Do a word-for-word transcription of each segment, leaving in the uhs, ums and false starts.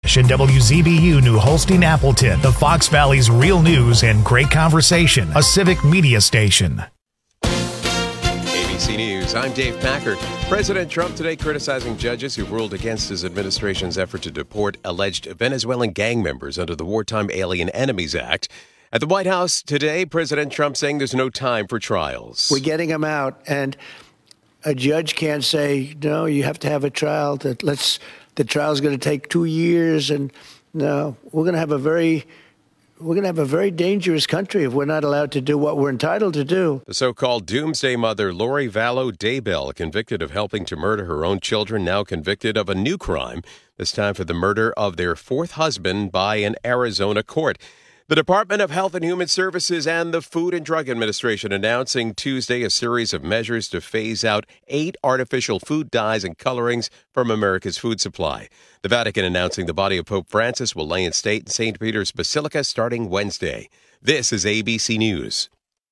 W Z B U New Holstein Appleton, the Fox Valley's real news and great conversation, a civic media station. A B C News, I'm Dave Packer. President Trump today criticizing judges who ruled against his administration's effort to deport alleged Venezuelan gang members under the Wartime Alien Enemies Act. At the White House today, President Trump saying there's no time for trials. We're getting them out, and a judge can't say, no, you have to have a trial. That let's the trial's going to take two years, and no, we're going to have a very We're going to have a very dangerous country if we're not allowed to do what we're entitled to do. The so-called doomsday mother, Lori Vallow Daybell, convicted of helping to murder her own children, now convicted of a new crime, this time for the murder of their fourth husband by an Arizona court. The Department of Health and Human Services and the Food and Drug Administration announcing Tuesday a series of measures to phase out eight artificial food dyes and colorings from America's food supply. The Vatican announcing the body of Pope Francis will lay in state in Saint Peter's Basilica starting Wednesday. This is A B C News.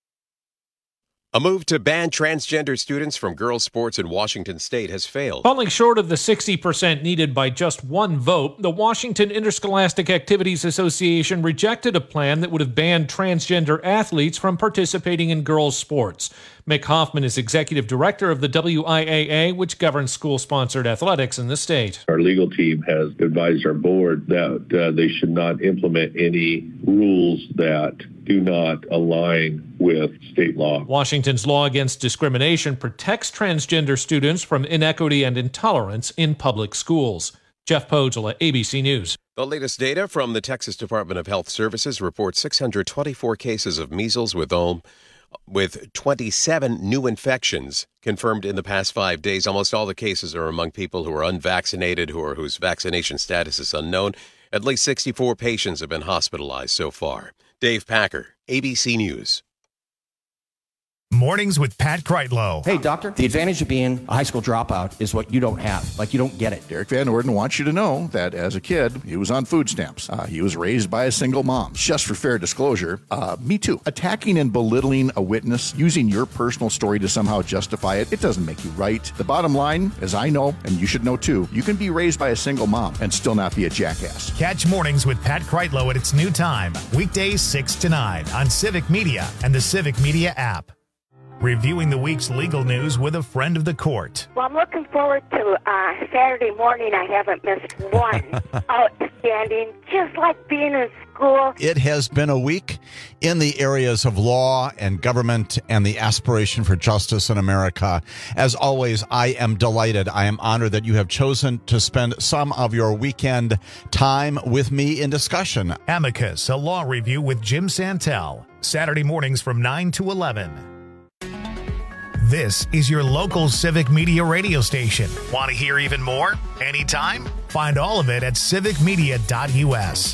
A move to ban transgender students from girls' sports in Washington state has failed. Falling short of the sixty percent needed by just one vote, the Washington Interscholastic Activities Association rejected a plan that would have banned transgender athletes from participating in girls' sports. Mick Hoffman is executive director of the W I A A, which governs school-sponsored athletics in the state. Our legal team has advised our board that uh, they should not implement any rules that do not align with state law. Washington's law against discrimination protects transgender students from inequity and intolerance in public schools. Jeff Podgela, A B C News. The latest data from the Texas Department of Health Services reports six hundred twenty-four cases of measles with um, with twenty-seven new infections confirmed in the past five days. Almost all the cases are among people who are unvaccinated or whose vaccination status is unknown. At least sixty-four patients have been hospitalized so far. Dave Packer, A B C News. Mornings with Pat Kreitlow. Hey, doctor, the advantage of being a high school dropout is what you don't have. Like, you don't get it. Derek Van Orden wants you to know that as a kid, he was on food stamps. Uh, he was raised by a single mom. Just for fair disclosure, uh, me too. Attacking and belittling a witness, using your personal story to somehow justify it, it doesn't make you right. The bottom line, as I know, and you should know too, you can be raised by a single mom and still not be a jackass. Catch Mornings with Pat Kreitlow at its new time, weekdays six to nine on Civic Media and the Civic Media app. Reviewing the week's legal news with a friend of the court. Well, I'm looking forward to uh, Saturday morning. I haven't missed one. Outstanding, just like being in school. It has been a week in the areas of law and government and the aspiration for justice in America. As always, I am delighted. I am honored that you have chosen to spend some of your weekend time with me in discussion. Amicus, a law review with Jim Santel. Saturday mornings from nine to eleven. This is your local Civic Media radio station. Want to hear even more? Anytime? Find all of it at civic media dot U S.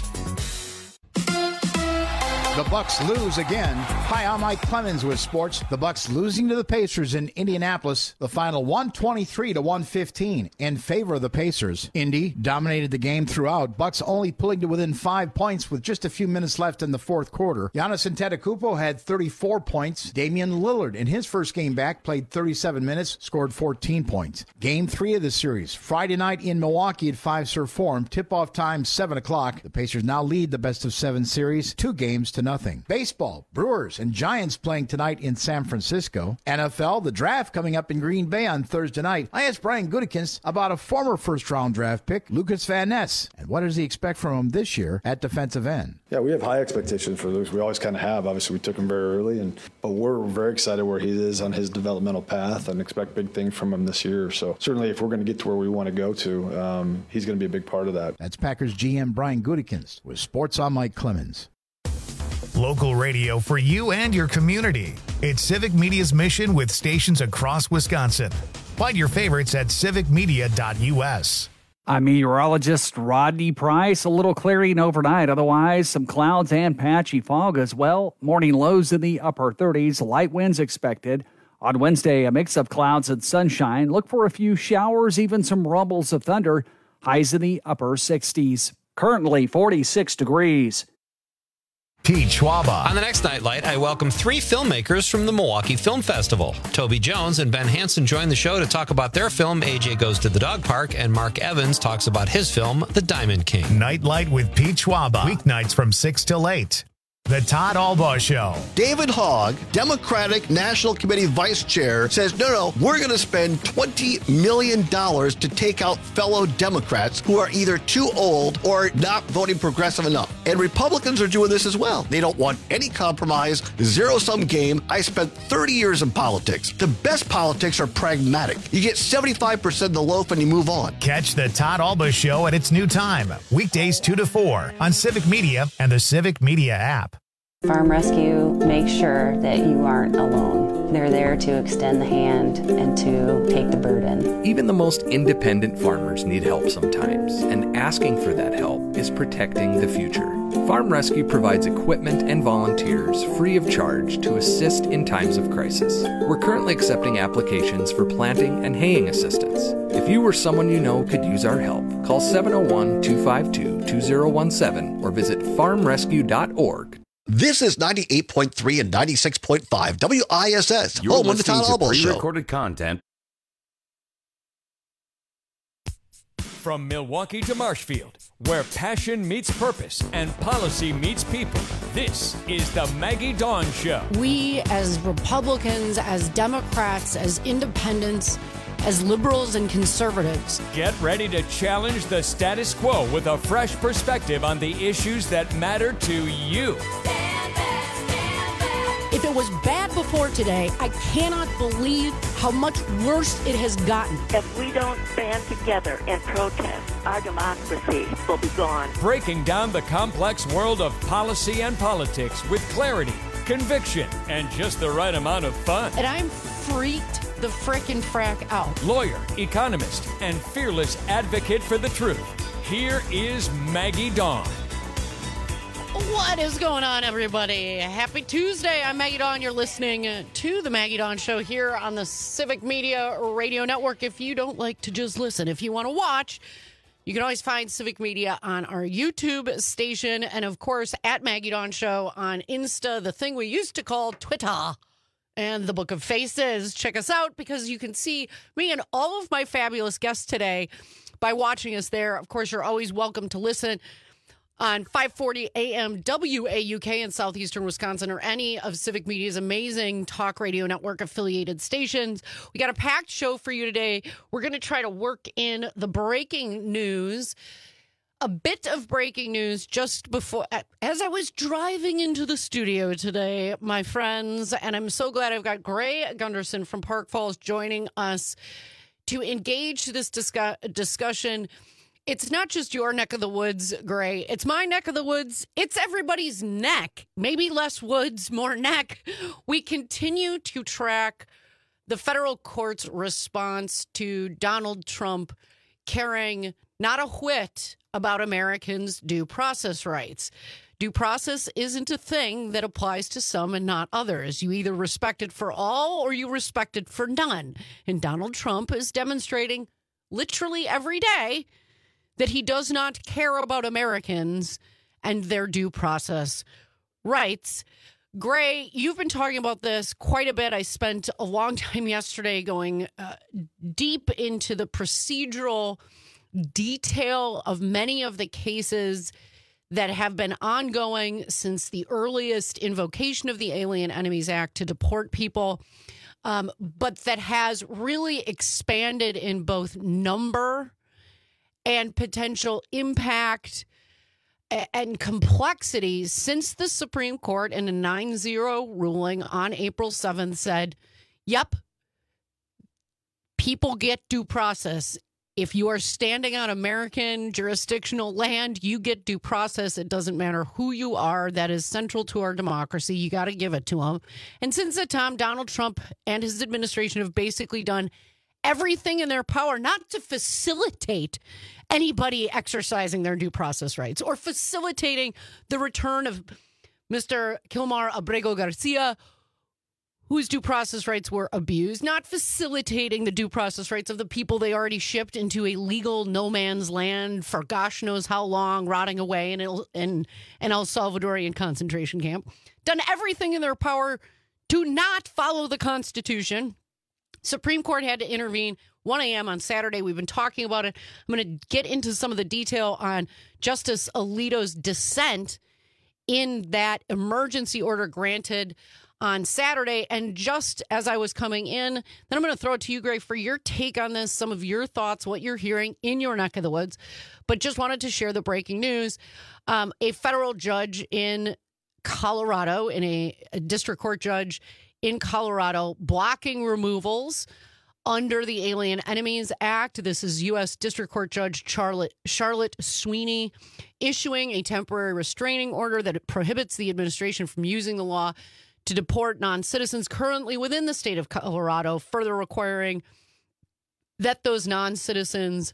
The Bucks lose again. Hi, I'm Mike Clemens with sports. The Bucks losing to the Pacers in Indianapolis. The final one twenty-three to one fifteen in favor of the Pacers. Indy dominated the game throughout. Bucks only pulling to within five points with just a few minutes left in the fourth quarter. Giannis Antetokounmpo had thirty-four points. Damian Lillard, in his first game back, played thirty-seven minutes, scored fourteen points. Game three of the series, Friday night in Milwaukee at Fiserv Forum. Tip-off time, seven o'clock. The Pacers now lead the best-of-seven series, two games to nothing. Baseball, Brewers and Giants playing tonight in San Francisco. N F L, the draft coming up in Green Bay on Thursday night. I asked Brian Gutekunst about a former first-round draft pick, Lucas Van Ness, and what does he expect from him this year at defensive end. Yeah, we have high expectations for Lucas. We always kind of have. Obviously, we took him very early, and but we're very excited where he is on his developmental path and expect big things from him this year. So certainly, if we're going to get to where we want to go to, um, he's going to be a big part of that. That's Packers G M Brian Gutekunst with Sports on Mike Clemens. Local radio for you and your community. It's Civic Media's mission with stations across Wisconsin. Find your favorites at civic media dot U S. I'm meteorologist Rodney Price. A little clearing overnight. Otherwise, some clouds and patchy fog as well. Morning lows in the upper thirties. Light winds expected. On Wednesday, a mix of clouds and sunshine. Look for a few showers, even some rumbles of thunder. Highs in the upper sixties. Currently forty-six degrees. Pete Schwaba. On the next Nightlight, I welcome three filmmakers from the Milwaukee Film Festival. Toby Jones and Ben Hansen join the show to talk about their film, A J Goes to the Dog Park, and Mark Evans talks about his film, The Diamond King. Nightlight with Pete Schwaba. Weeknights from six till eight. The Todd Albaugh Show. David Hogg, Democratic National Committee Vice Chair, says, no, no, we're going to spend twenty million dollars to take out fellow Democrats who are either too old or not voting progressive enough. And Republicans are doing this as well. They don't want any compromise, zero-sum game. I spent thirty years in politics. The best politics are pragmatic. You get seventy-five percent of the loaf and you move on. Catch the Todd Albaugh Show at its new time, weekdays two to four on Civic Media and the Civic Media app. Farm Rescue makes sure that you aren't alone. They're there to extend the hand and to take the burden. Even the most independent farmers need help sometimes, and asking for that help is protecting the future. Farm Rescue provides equipment and volunteers free of charge to assist in times of crisis. We're currently accepting applications for planting and haying assistance. If you or someone you know could use our help, call seven oh one, two five two, two oh one seven or visit farm rescue dot org. This is ninety-eight point three and ninety-six point five W I S S, You're home of the listening Todd to Albaugh Show. pre-recorded content. From Milwaukee to Marshfield, where passion meets purpose and policy meets people, this is the Maggie Dawn Show. We, as Republicans, as Democrats, as independents, as liberals and conservatives, get ready to challenge the status quo with a fresh perspective on the issues that matter to you. If it was bad before today, I cannot believe how much worse it has gotten. If we don't stand together and protest, our democracy will be gone. Breaking down the complex world of policy and politics with clarity, conviction, and just the right amount of fun. And I'm freaked the frickin' frack out. Lawyer, economist, and fearless advocate for the truth. Here is Maggie Dawn. What is going on, everybody? Happy Tuesday. I'm Maggie Dawn. You're listening to the Maggie Dawn Show here on the Civic Media Radio Network. If you don't like to just listen, if you want to watch, you can always find Civic Media on our YouTube station and, of course, at Maggie Dawn Show on Insta, the thing we used to call Twitter, and the Book of Faces. Check us out because you can see me and all of my fabulous guests today by watching us there. Of course, you're always welcome to listen on five forty A M W A U K in southeastern Wisconsin or any of Civic Media's amazing talk radio network affiliated stations. We got a packed show for you today. We're going to try to work in the breaking news. A bit of breaking news just before, as I was driving into the studio today, my friends, and I'm so glad I've got Gray Gunderson from Park Falls joining us to engage this discuss- discussion. It's not just your neck of the woods, Gray. It's my neck of the woods. It's everybody's neck. Maybe less woods, more neck. We continue to track the federal court's response to Donald Trump caring not a whit about Americans' due process rights. Due process isn't a thing that applies to some and not others. You either respect it for all or you respect it for none. And Donald Trump is demonstrating literally every day that he does not care about Americans and their due process rights. Gray, you've been talking about this quite a bit. I spent a long time yesterday going uh, deep into the procedural detail of many of the cases that have been ongoing since the earliest invocation of the Alien Enemies Act to deport people, um, but that has really expanded in both number and potential impact and complexity since the Supreme Court in a nine zero ruling on April seventh said, yep, people get due process. If you are standing on American jurisdictional land, you get due process. It doesn't matter who you are. That is central to our democracy. You got to give it to them. And since that time, Donald Trump and his administration have basically done everything in their power not to facilitate anybody exercising their due process rights or facilitating the return of Mister Kilmar Abrego Garcia, whose due process rights were abused, not facilitating the due process rights of the people they already shipped into a legal no man's land for gosh knows how long, rotting away in, El, in an El Salvadorian concentration camp. Done everything in their power to not follow the Constitution. Supreme Court had to intervene. one a.m. on Saturday. We've been talking about it. I'm going to get into some of the detail on Justice Alito's dissent in that emergency order granted on Saturday. And just as I was coming in, then I'm going to throw it to you, Gray, for your take on this, some of your thoughts, what you're hearing in your neck of the woods. But just wanted to share the breaking news. Um, a federal judge in Colorado, in a, a district court judge in Colorado, blocking removals under the Alien Enemies Act. This is U S District Court Judge Charlotte, Charlotte Sweeney issuing a temporary restraining order that prohibits the administration from using the law to deport non-citizens currently within the state of Colorado, further requiring that those non-citizens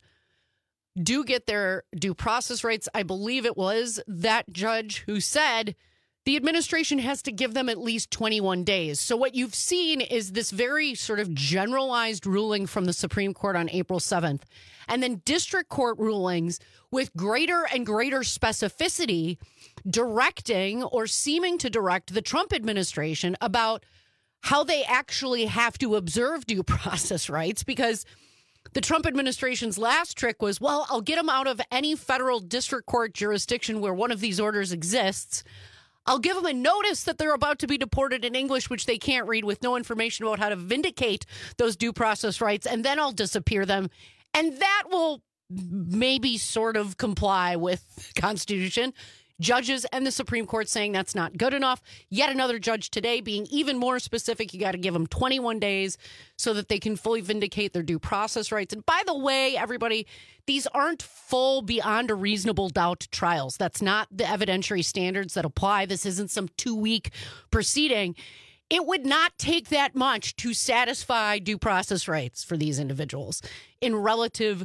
do get their due process rights. I believe it was that judge who said the administration has to give them at least twenty-one days. So what you've seen is this very sort of generalized ruling from the Supreme Court on April seventh, and then district court rulings with greater and greater specificity directing or seeming to direct the Trump administration about how they actually have to observe due process rights, because the Trump administration's last trick was, well, I'll get them out of any federal district court jurisdiction where one of these orders exists. I'll give them a notice that they're about to be deported in English, which they can't read, with no information about how to vindicate those due process rights, and then I'll disappear them. And that will maybe sort of comply with the Constitution. Judges and the Supreme Court saying that's not good enough. Yet another judge today being even more specific. You got to give them twenty-one days so that they can fully vindicate their due process rights. And by the way, everybody, these aren't full beyond a reasonable doubt trials. That's not the evidentiary standards that apply. This isn't some two-week proceeding. It would not take that much to satisfy due process rights for these individuals in relative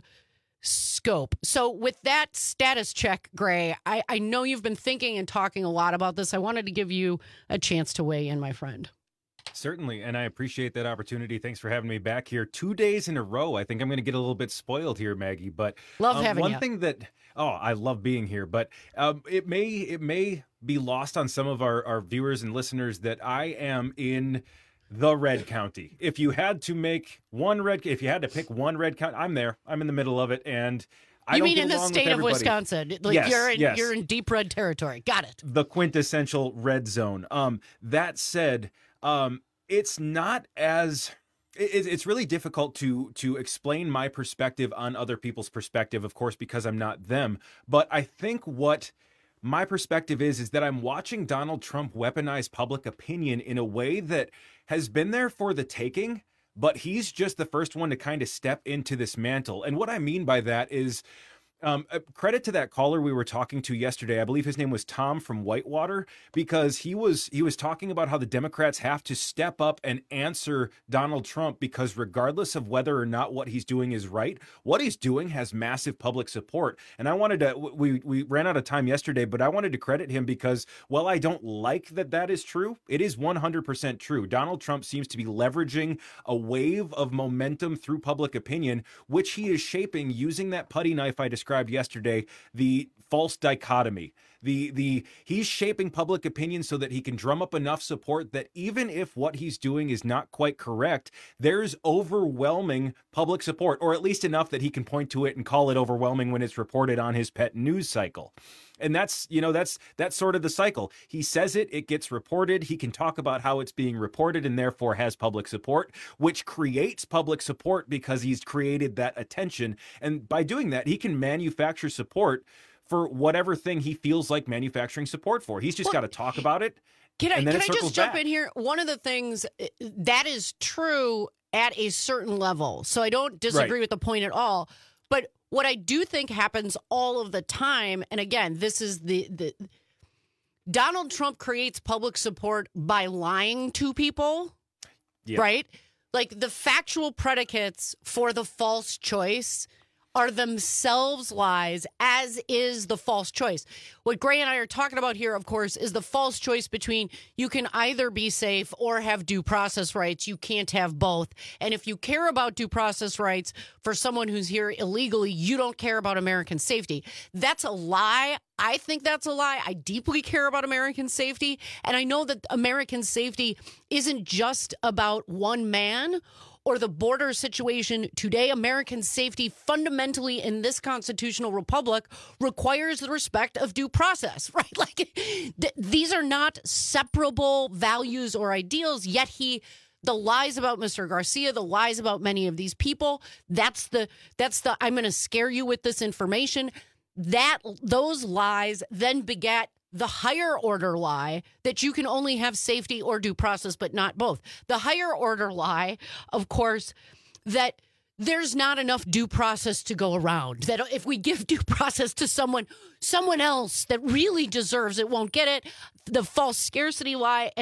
scope. So with that status check, Gray, I, I know you've been thinking and talking a lot about this. I wanted to give you a chance to weigh in, my friend. Certainly, and I appreciate that opportunity. Thanks for having me back here two days in a row. I think I'm going to get a little bit spoiled here, Maggie. But love um, having one you. thing that oh, I love being here. But um, it may it may be lost on some of our, our viewers and listeners that I am in the red county. If you had to make one red, if you had to pick one red county, I'm there. I'm in the middle of it, and I you don't mean get in the along state with of everybody. Wisconsin? Like yes, you're in, yes. you're in deep red territory. Got it. The quintessential red zone. Um, that said, um, it's not as it, it's really difficult to to explain my perspective on other people's perspective, of course, because I'm not them. But I think what my perspective is, is that I'm watching Donald Trump weaponize public opinion in a way that has been there for the taking, but he's just the first one to kind of step into this mantle. And what I mean by that is, um, credit to that caller we were talking to yesterday. I believe his name was Tom from Whitewater, because he was he was talking about how the Democrats have to step up and answer Donald Trump, because regardless of whether or not what he's doing is right, what he's doing has massive public support. And I wanted to we we ran out of time yesterday, but I wanted to credit him because, while I don't like that that is true, it is one hundred percent true. Donald Trump seems to be leveraging a wave of momentum through public opinion, which he is shaping using that putty knife I described yesterday, the false dichotomy. The the he's shaping public opinion so that he can drum up enough support that even if what he's doing is not quite correct, there's overwhelming public support, or at least enough that he can point to it and call it overwhelming when it's reported on his pet news cycle. And that's, you know, that's that's sort of the cycle. He says it, it gets reported. He can talk about how it's being reported and therefore has public support, which creates public support because he's created that attention. And by doing that, he can manufacture support for whatever thing he feels like manufacturing support for. He's just well, got to talk about it. Can I, and then can it I just jump back. in here? One of the things that is true at a certain level. So I don't disagree right. with the point at all. But what I do think happens all of the time, and again, this is the, the Donald Trump creates public support by lying to people, yep. right? Like the factual predicates for the false choice are themselves lies, as is the false choice. What Gray and I are talking about here, of course, is the false choice between you can either be safe or have due process rights. You can't have both. And if you care about due process rights for someone who's here illegally, you don't care about American safety. That's a lie. I think that's a lie. I deeply care about American safety. And I know that American safety isn't just about one man or the border situation today. American safety fundamentally in this constitutional republic requires the respect of due process, right? Like th- these are not separable values or ideals, yet he the lies about Mister Garcia, the lies about many of these people, that's the that's the I'm going to scare you with this information. That those lies then begat the higher order lie that you can only have safety or due process, but not both. The higher order lie, of course, that there's not enough due process to go around. That if we give due process to someone, someone else that really deserves it won't get it. The false scarcity lie.